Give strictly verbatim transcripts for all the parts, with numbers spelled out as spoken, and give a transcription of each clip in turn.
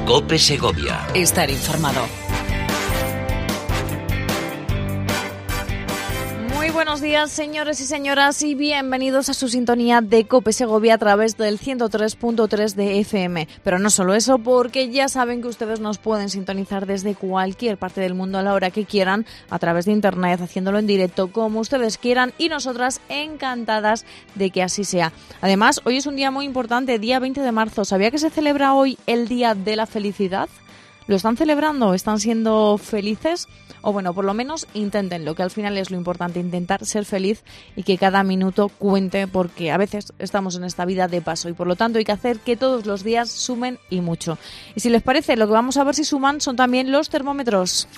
COPE Segovia. Estar informado. Muy buenos días, señores y señoras, y bienvenidos a su sintonía de COPE Segovia a través del ciento tres punto tres de F M. Pero no solo eso, porque ya saben que ustedes nos pueden sintonizar desde cualquier parte del mundo a la hora que quieran, a través de internet, haciéndolo en directo, como ustedes quieran, y nosotras encantadas de que así sea. Además, hoy es un día muy importante, día veinte de marzo. ¿Sabía que se celebra hoy el Día de la Felicidad? ¿Lo están celebrando? ¿Están siendo felices? O bueno, por lo menos inténtenlo, que al final es lo importante, intentar ser feliz y que cada minuto cuente, porque a veces estamos en esta vida de paso y por lo tanto hay que hacer que todos los días sumen y mucho. Y si les parece, lo que vamos a ver si suman son también los termómetros.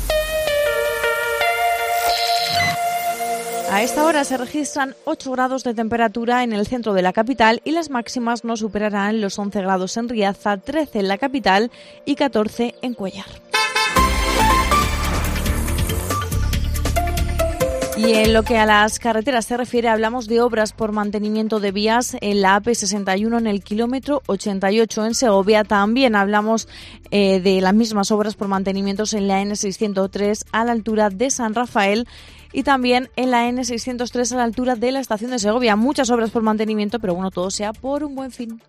A esta hora se registran ocho grados de temperatura en el centro de la capital y las máximas no superarán los once grados en Riaza, trece en la capital y catorce en Cuéllar. Y en lo que a las carreteras se refiere, hablamos de obras por mantenimiento de vías en la A P sesenta y uno en el kilómetro ochenta y ocho en Segovia. También hablamos eh, de las mismas obras por mantenimientos en la N seiscientos tres a la altura de San Rafael y también en la N seiscientos tres a la altura de la estación de Segovia. Muchas obras por mantenimiento, pero bueno, todo sea por un buen fin.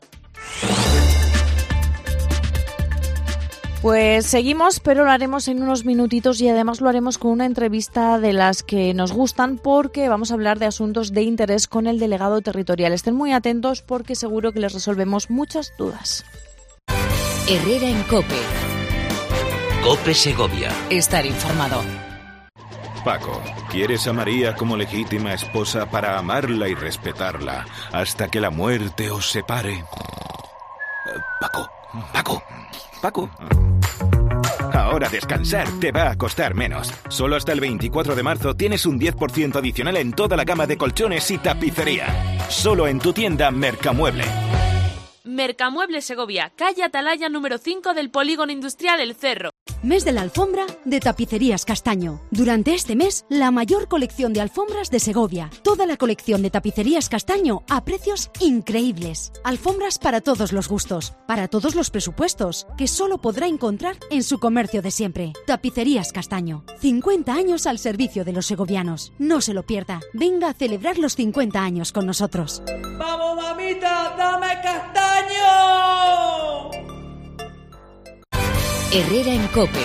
Pues seguimos, pero lo haremos en unos minutitos y además lo haremos con una entrevista de las que nos gustan porque vamos a hablar de asuntos de interés con el delegado territorial. Estén muy atentos porque seguro que les resolvemos muchas dudas. Herrera en COPE. COPE Segovia. Estar informado. Paco, ¿quieres a María como legítima esposa para amarla y respetarla hasta que la muerte os separe? Paco, Paco, Paco. Ahora descansar te va a costar menos. Solo hasta el veinticuatro de marzo tienes un diez por ciento adicional en toda la gama de colchones y tapicería. Solo en tu tienda Mercamueble. Mercamueble Segovia, calle Atalaya número cinco del Polígono Industrial El Cerro. Mes de la alfombra de Tapicerías Castaño. Durante este mes, la mayor colección de alfombras de Segovia. Toda la colección de Tapicerías Castaño a precios increíbles. Alfombras para todos los gustos, para todos los presupuestos, que solo podrá encontrar en su comercio de siempre. Tapicerías Castaño. cincuenta años al servicio de los segovianos. No se lo pierda. Venga a celebrar los cincuenta años con nosotros. ¡Vamos, mamita! ¡Dame castaño! Herrera en COPE.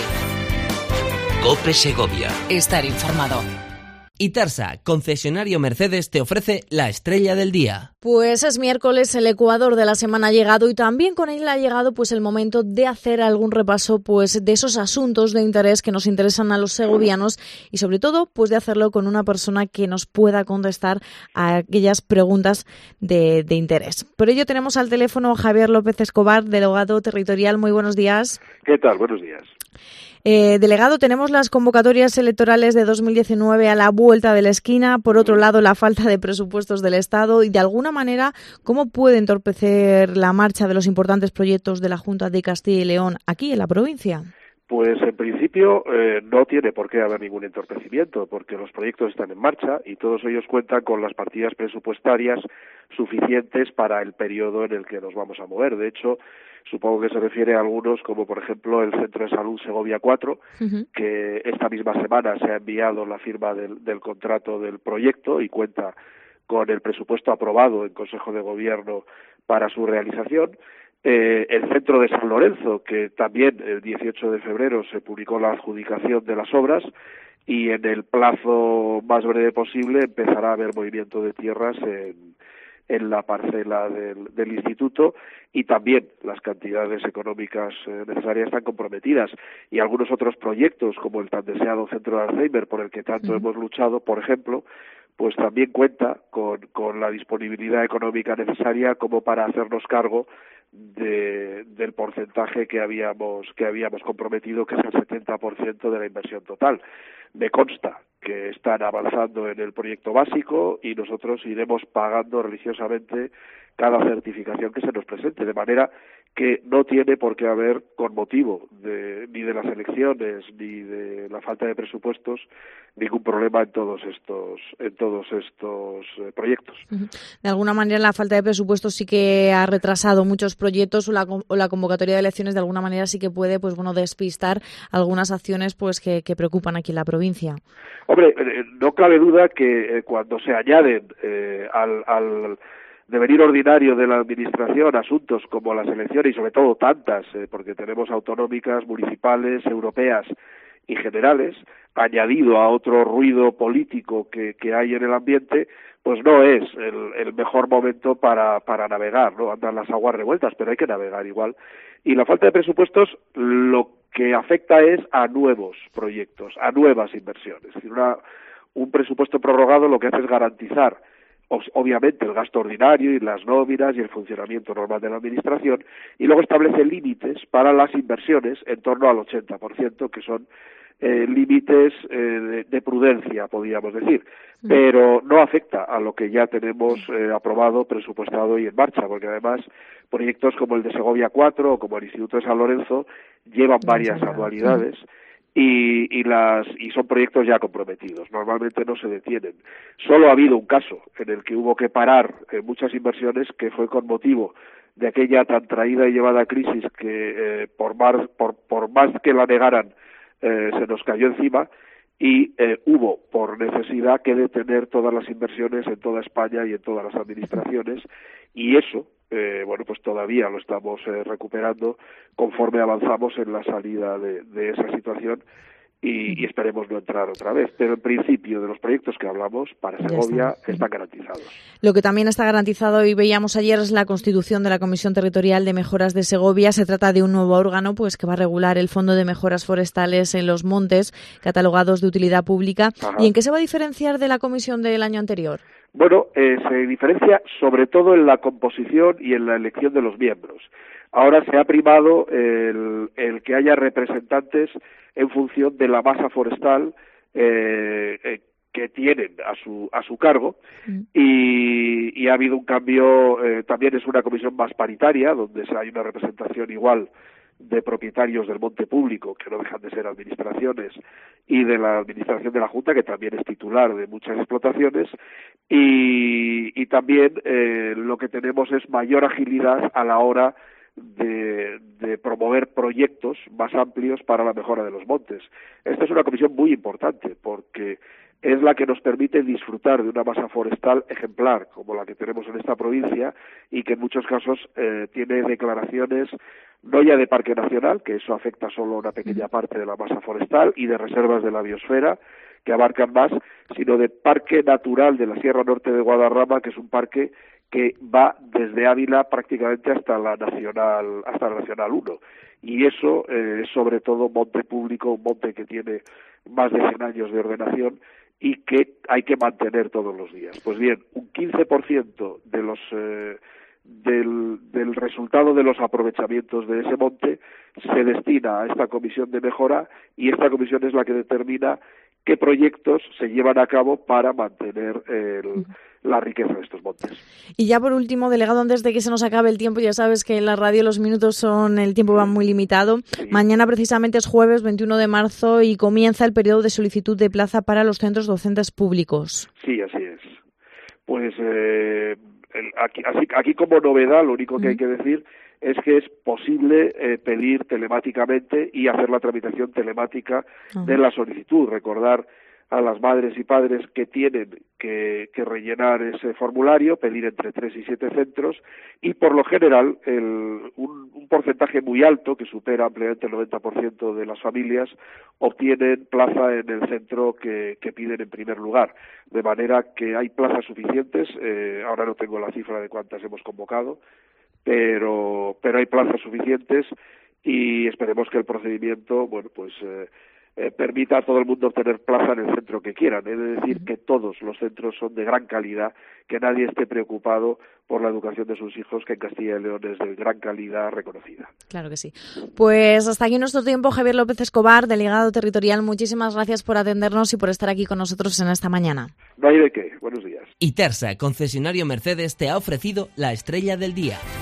COPE Segovia. Estar informado. Itarsa, concesionario Mercedes, te ofrece la estrella del día. Pues es miércoles, el Ecuador de la semana ha llegado y también con él ha llegado pues el momento de hacer algún repaso pues de esos asuntos de interés que nos interesan a los segovianos y sobre todo pues de hacerlo con una persona que nos pueda contestar a aquellas preguntas de, de interés. Por ello tenemos al teléfono a Javier López Escobar, delegado territorial. Muy buenos días. ¿Qué tal? Buenos días. Eh, delegado, tenemos las convocatorias electorales de dos mil diecinueve a la vuelta de la esquina. Por otro lado, la falta de presupuestos del Estado y, de alguna manera, ¿cómo puede entorpecer la marcha de los importantes proyectos de la Junta de Castilla y León aquí en la provincia? Pues en principio eh, no tiene por qué haber ningún entorpecimiento, porque los proyectos están en marcha y todos ellos cuentan con las partidas presupuestarias suficientes para el periodo en el que nos vamos a mover. De hecho, supongo que se refiere a algunos, como por ejemplo el Centro de Salud Segovia cuatro, uh-huh. que esta misma semana se ha enviado la firma del, del contrato del proyecto y cuenta con el presupuesto aprobado en Consejo de Gobierno para su realización. Eh, el Centro de San Lorenzo, que también el dieciocho de febrero se publicó la adjudicación de las obras y en el plazo más breve posible empezará a haber movimiento de tierras en, en la parcela del, del instituto y también las cantidades económicas eh, necesarias están comprometidas y algunos otros proyectos como el tan deseado Centro de Alzheimer por el que tanto uh-huh. hemos luchado, por ejemplo, pues también cuenta con, con la disponibilidad económica necesaria como para hacernos cargo de, del porcentaje que habíamos que habíamos comprometido, que es el setenta por ciento de la inversión total. Me consta que están avanzando en el proyecto básico y nosotros iremos pagando religiosamente cada certificación que se nos presente, de manera que no tiene por qué haber, con motivo de, ni de las elecciones ni de la falta de presupuestos, ningún problema en todos estos en todos estos eh, proyectos. De alguna manera, la falta de presupuestos sí que ha retrasado muchos proyectos, o la, o la convocatoria de elecciones de alguna manera sí que puede, pues bueno, despistar algunas acciones pues que, que preocupan aquí en la provincia. Hombre, eh, no cabe duda que eh, cuando se añaden eh, al, al devenir ordinario de la administración asuntos como las elecciones y sobre todo tantas, eh, porque tenemos autonómicas, municipales, europeas y generales, añadido a otro ruido político que, que hay en el ambiente, pues no es el, el mejor momento para, para navegar, ¿no? Andan las aguas revueltas, pero hay que navegar igual. Y la falta de presupuestos lo que afecta es a nuevos proyectos, a nuevas inversiones. Es decir, una, un presupuesto prorrogado lo que hace es garantizar obviamente el gasto ordinario y las nóminas y el funcionamiento normal de la administración, y luego establece límites para las inversiones en torno al ochenta por ciento, que son eh, límites eh, de, de prudencia, podríamos decir, pero no afecta a lo que ya tenemos eh, aprobado, presupuestado y en marcha, porque además proyectos como el de Segovia cuatro o como el Instituto de San Lorenzo llevan varias anualidades. Y, y las y son proyectos ya comprometidos, normalmente no se detienen. Solo ha habido un caso en el que hubo que parar eh, muchas inversiones, que fue con motivo de aquella tan traída y llevada crisis que eh, por más por, por más que la negaran eh, se nos cayó encima, y eh, hubo por necesidad que detener todas las inversiones en toda España y en todas las administraciones, y eso Eh, bueno, pues todavía lo estamos eh, recuperando conforme avanzamos en la salida de, de esa situación y, y esperemos no entrar otra vez. Pero en principio, de los proyectos que hablamos, para Segovia están garantizados. Lo que también está garantizado, y veíamos ayer, es la constitución de la Comisión Territorial de Mejoras de Segovia. Se trata de un nuevo órgano pues que va a regular el Fondo de Mejoras Forestales en los montes, catalogados de utilidad pública. Ajá. ¿Y en qué se va a diferenciar de la comisión del año anterior? Bueno, eh, se diferencia sobre todo en la composición y en la elección de los miembros. Ahora se ha primado el, el que haya representantes en función de la masa forestal eh, eh, que tienen a su a su cargo, mm. y, y ha habido un cambio. Eh, también es una comisión más paritaria, donde hay una representación igual de propietarios del monte público, que no dejan de ser administraciones, y de la administración de la Junta, que también es titular de muchas explotaciones, y, y también eh, lo que tenemos es mayor agilidad a la hora de, de promover proyectos más amplios para la mejora de los montes. Esta es una comisión muy importante, porque es la que nos permite disfrutar de una masa forestal ejemplar, como la que tenemos en esta provincia, y que en muchos casos eh, tiene declaraciones no ya de parque nacional, que eso afecta solo a una pequeña parte de la masa forestal, y de reservas de la biosfera, que abarcan más, sino de parque natural de la Sierra Norte de Guadarrama, que es un parque que va desde Ávila prácticamente hasta la Nacional, hasta la Nacional uno. Y eso eh, es sobre todo monte público, un monte que tiene más de cien años de ordenación y que hay que mantener todos los días. Pues bien, un quince por ciento de los eh, del, del resultado de los aprovechamientos de ese monte se destina a esta comisión de mejora, y esta comisión es la que determina qué proyectos se llevan a cabo para mantener el, la riqueza de estos montes. Y ya por último, delegado, antes de que se nos acabe el tiempo, ya sabes que en la radio los minutos son, el tiempo va muy limitado. Sí. Mañana precisamente es jueves veintiuno de marzo y comienza el periodo de solicitud de plaza para los centros docentes públicos. Sí, así es. Pues eh, el, aquí, así, aquí como novedad, lo único que uh-huh. hay que decir es que es posible eh, pedir telemáticamente y hacer la tramitación telemática uh-huh. de la solicitud. Recordar a las madres y padres que tienen que, que rellenar ese formulario, pedir entre tres y siete centros, y por lo general el, un, un porcentaje muy alto, que supera ampliamente el noventa por ciento de las familias, obtienen plaza en el centro que, que piden en primer lugar. De manera que hay plazas suficientes, eh, ahora no tengo la cifra de cuántas hemos convocado, pero pero hay plazas suficientes, y esperemos que el procedimiento, bueno, pues eh, eh, permita a todo el mundo obtener plaza en el centro que quieran. He de decir que todos los centros son de gran calidad, que nadie esté preocupado por la educación de sus hijos, que en Castilla y León es de gran calidad reconocida. Claro que sí. Pues hasta aquí nuestro tiempo. Javier López Escobar, delegado territorial, muchísimas gracias por atendernos y por estar aquí con nosotros en esta mañana. No hay de qué. Buenos días. Itersa, concesionario Mercedes, te ha ofrecido la estrella del día.